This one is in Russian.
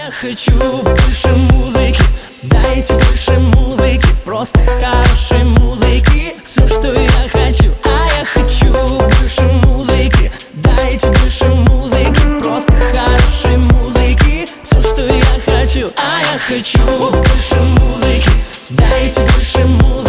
я хочу больше музыки, дайте больше музыки, просто хорошей музыки. Все, что я хочу, я хочу больше музыки, дайте больше музыки, просто хорошей музыки. Все, что я хочу, я хочу больше музыки, дайте больше музыки.